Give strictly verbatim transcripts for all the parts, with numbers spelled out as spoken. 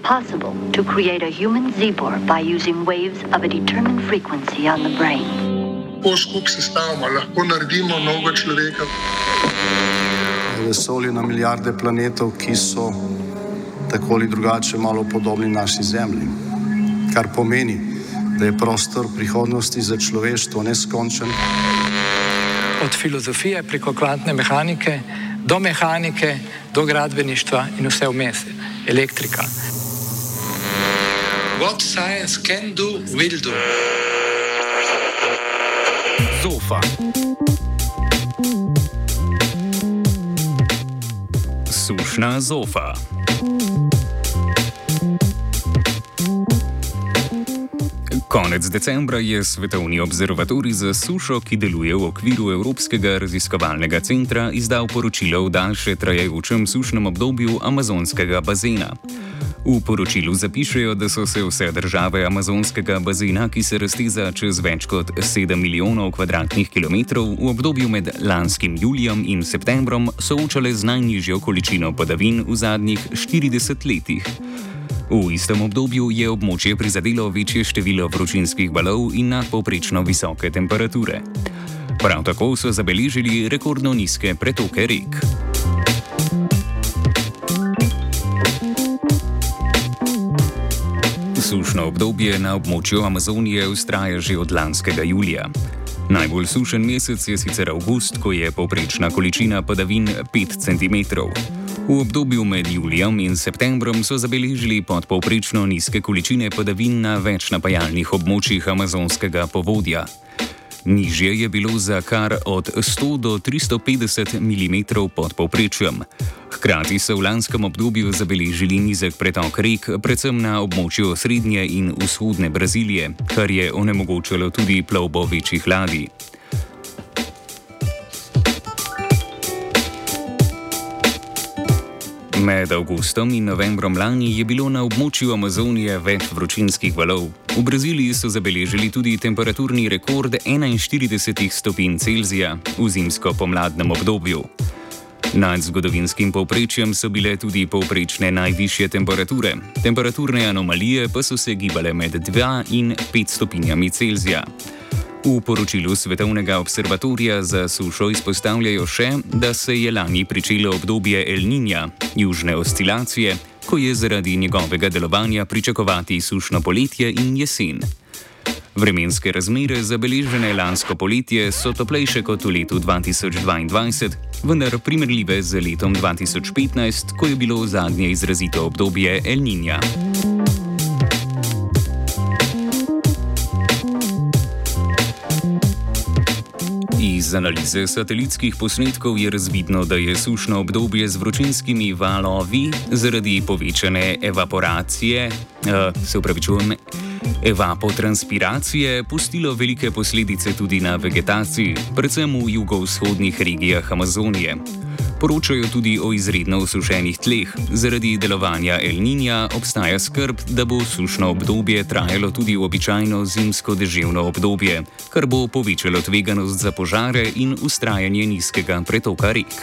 possible to create a human zebra by using waves of a determined frequency on the brain. Po skupaj sestavimo, lahko naredimo novega človeka. Vesolje na milijarde planetov, ki so tako ali drugače malo podobni naši Zemlji, kar pomeni, da je prostor prihodnosti za človeštvo neskončen. Od filozofije preko kvantne mehanike do mehanike, do gradbeništva in vse vmes, elektrika. What science can do, will do. Zofa. Sušna zofa. Konec decembra je Svetovni observatorij za sušo, ki deluje v okviru Evropskega raziskovalnega centra, izdal poročilo o daljše trajajočem sušnem obdobju amazonskega bazena. V poročilu zapišejo, da so se vse države amazonskega bazena, ki se razteza čez več kot sedem milijonov kvadratnih kilometrov, v obdobju med lanskim julijem in septembrom soočale z najnižjo količino padavin v zadnjih štiridesetih letih. V istem obdobju je območje prizadelo večje število vročinskih valov in nadpovprečno visoke temperature. Prav tako so zabeležili rekordno nizke pretoke rek. Sušno obdobje na območju Amazonije vztraja že od lanskega julija. Najbolj sušen mesec je sicer avgust, ko je povprečna količina padavin pet centimetrov. V obdobju med julijem in septembrom so zabeležili podpovprečno nizke količine padavin na več napajalnih območjih amazonskega povodja. Nižje je bilo za kar od sto do tristo petdeset milimetrov pod povprečjem. Hkrati so v lanskem obdobju zabeležili nizek pretok rek, predvsem na območju srednje in vzhodne Brazilije, kar je onemogočalo tudi plovbo večjih ladij. Med avgustom in novembrom lani je bilo na območju Amazonije več vročinskih valov. V Braziliji so zabeležili tudi temperaturni rekord enainštirideset stopinj Celzija v zimsko-pomladnem obdobju. Nad zgodovinskim povprečjem so bile tudi povprečne najvišje temperature. Temperaturne anomalije pa so se gibale med dva in pet stopinjami Celzija. V poročilu Svetovnega observatorija za sušo izpostavljajo še, da se je lani pričelo obdobje El Niña, južne oscilacije, ko je zaradi njegovega delovanja pričakovati sušno poletje in jesen. Vremenske razmere zabeležene lansko poletje so toplejše kot v letu dva tisoč dvaindvajset, vendar primerljive z letom dva tisoč petnajst, ko je bilo zadnje izrazito obdobje El Niña. Iz analize satelitskih posnetkov je razvidno, da je sušno obdobje z vročinskimi valovi zaradi povečane evaporacije, uh, se upravičujem, evapotranspiracije pustilo velike posledice tudi na vegetaciji, predvsem v jugovzhodnih regijah Amazonije. Poročajo tudi o izredno osušenih tleh. Zaradi delovanja El Niña obstaja skrb, da bo sušno obdobje trajalo tudi običajno zimsko deževno obdobje, kar bo povečalo tveganost za požare in vztrajanje nizkega pretoka rek.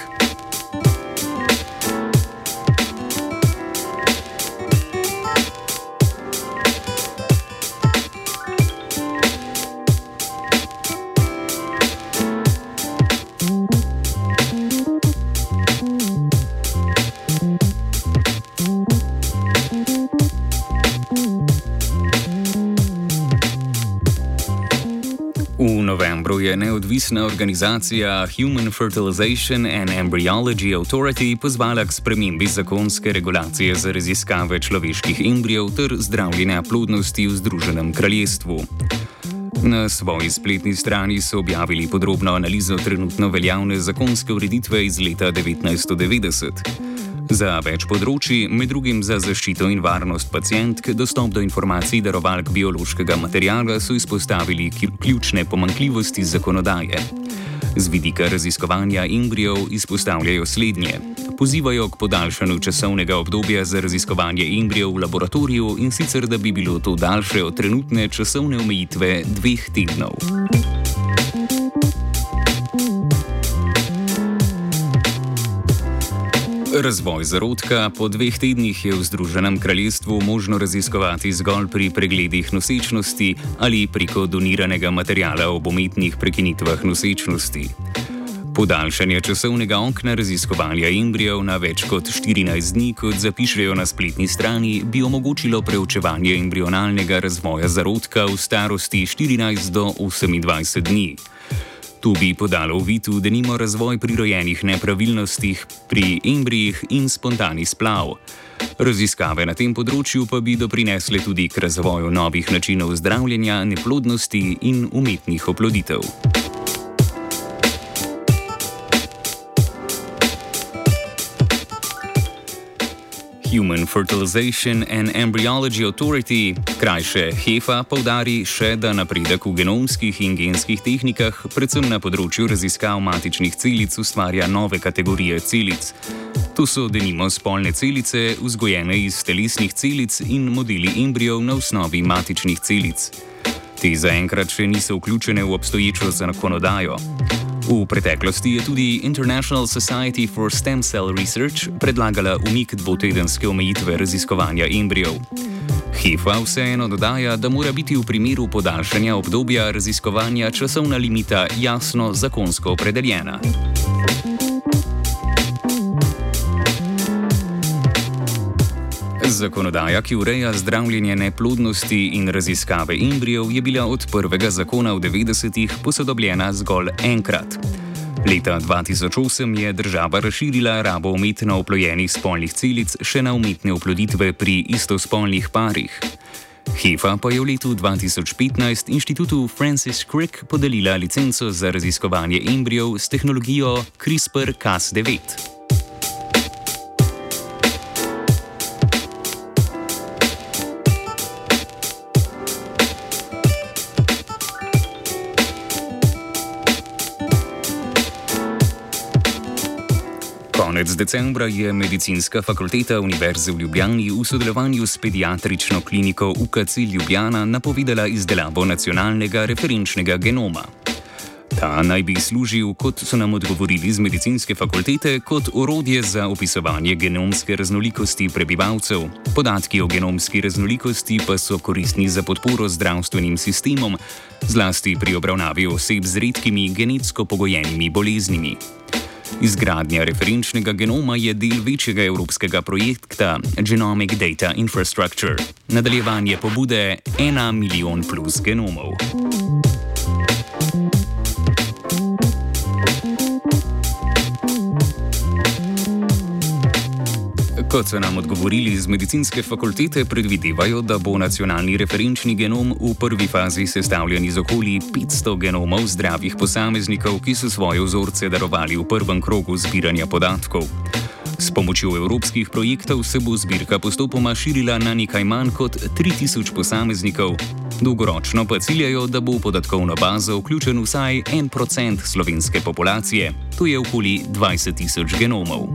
V novembru je neodvisna organizacija Human Fertilization and Embryology Authority pozvala k spremembi zakonske regulacije za raziskave človeških embrijev ter zdravljenja plodnosti v Združenem kraljestvu. Na svoji spletni strani so objavili podrobno analizo trenutno veljavne zakonske ureditve iz leta devetnajststo devetdeset. Za več področji, med drugim za zaščito in varnost pacientk, dostop do informacij darovalk biološkega materiala, so izpostavili ključne pomanjkljivosti zakonodaje. Z vidika raziskovanja embrijev izpostavljajo slednje. Pozivajo k podaljšanju časovnega obdobja za raziskovanje embrijev v laboratoriju, in sicer da bi bilo to daljše od trenutne časovne omejitve dveh tednov. Razvoj zarodka po dveh tednih je v Združenem kraljestvu možno raziskovati zgolj pri pregledih nosečnosti ali preko doniranega materijala ob umetnih prekinitvah nosečnosti. Podaljšanje časovnega okna raziskovanja embrijev na več kot štirinajst dni, kot zapišejo na spletni strani, bi omogočilo preučevanje embrionalnega razvoja zarodka v starosti štirinajst do osemindvajset dni. To bi podalo uvid v denimo razvoj prirojenih nepravilnostih pri embrijih in spontani splav. Raziskave na tem področju pa bi doprinesle tudi k razvoju novih načinov zdravljenja, neplodnosti in umetnih oploditev. Human Fertilization and Embryology Authority, krajše HEFA, poudari še, da napredek v genomskih in genskih tehnikah, predvsem na področju raziskav matičnih celic, ustvarja nove kategorije celic. To so denimo spolne celice, vzgojene iz telesnih celic, in modeli embrijev na osnovi matičnih celic. Te zaenkrat še niso vključene v obstoječo zakonodajo. V preteklosti je tudi International Society for Stem Cell Research predlagala umik dvotedenske omejitve raziskovanja embrijev. HEFA vseeno dodaja, da mora biti v primeru podaljšanja obdobja raziskovanja časovna limita jasno zakonsko opredeljena. Zakonodaja, ki ureja zdravljenje neplodnosti in raziskave embrijev, je bila od prvega zakona v devetdesetih posodobljena zgolj enkrat. Leta dva tisoč osem je država razširila rabo umetno oplojenih spolnih celic še na umetne oploditve pri istospolnih parih. HEFA pa je v letu dva tisoč petnajst inštitutu Francis Crick podelila licenco za raziskovanje embrijev s tehnologijo CRISPR Cas devet. Konec decembra je Medicinska fakulteta Univerze v Ljubljani v sodelovanju s pediatrično kliniko U K C Ljubljana napovedala izdelavo nacionalnega referenčnega genoma. Ta naj bi služil, kot so nam odgovorili z Medicinske fakultete, kot orodje za opisovanje genomske raznolikosti prebivalcev. Podatki o genomski raznolikosti pa so koristni za podporo zdravstvenim sistemom, zlasti pri obravnavi oseb z redkimi genetsko pogojenimi boleznimi. Izgradnja referenčnega genoma je del večjega evropskega projekta Genomic Data Infrastructure, nadaljevanje pobude ena milijon plus genomov. Kot so nam odgovorili z Medicinske fakultete, predvidevajo, da bo nacionalni referenčni genom v prvi fazi sestavljen iz okoli petsto genomov zdravih posameznikov, ki so svoje vzorce darovali v prvem krogu zbiranja podatkov. S pomočjo evropskih projektov se bo zbirka postopoma širila na nekaj manj kot tri tisoč posameznikov. Dolgoročno pa ciljajo, da bo v podatkovno bazo vključen vsaj en procent slovenske populacije, to je okoli dvajset tisoč genomov.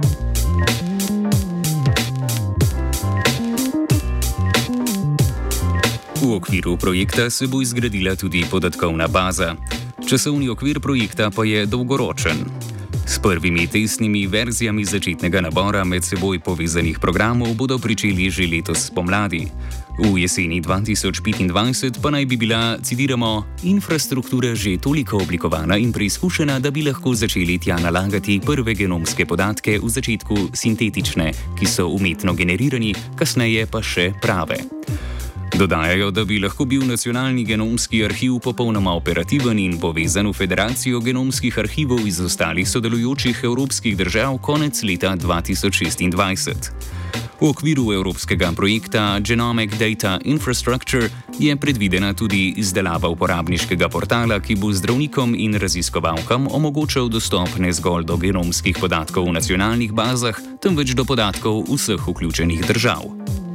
V okviru projekta se bo izgradila tudi podatkovna baza. Časovni okvir projekta pa je dolgoročen. S prvimi testnimi verzijami začetnega nabora med seboj povezanih programov bodo pričeli že letos spomladi. V jeseni dva tisoč petindvajset pa naj bi bila, citiramo, infrastruktura že toliko oblikovana in preizkušena, da bi lahko začeli tja nalagati prve genomske podatke v začetku sintetične, ki so umetno generirani, kasneje pa še prave. Dodajajo, da bi lahko bil nacionalni genomski arhiv popolnoma operativen in povezan v Federacijo genomskih arhivov iz ostalih sodelujočih evropskih držav konec leta dva tisoč šestindvajset. V okviru evropskega projekta Genomic Data Infrastructure je predvidena tudi izdelava uporabniškega portala, ki bo zdravnikom in raziskovalkam omogočal dostop ne zgolj do genomskih podatkov v nacionalnih bazah, temveč do podatkov vseh vključenih držav.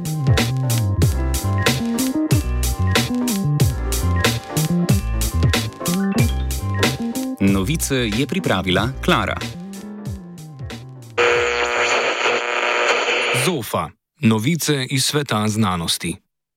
Novice je pripravila Klara. ZOFA. Novice iz sveta znanosti.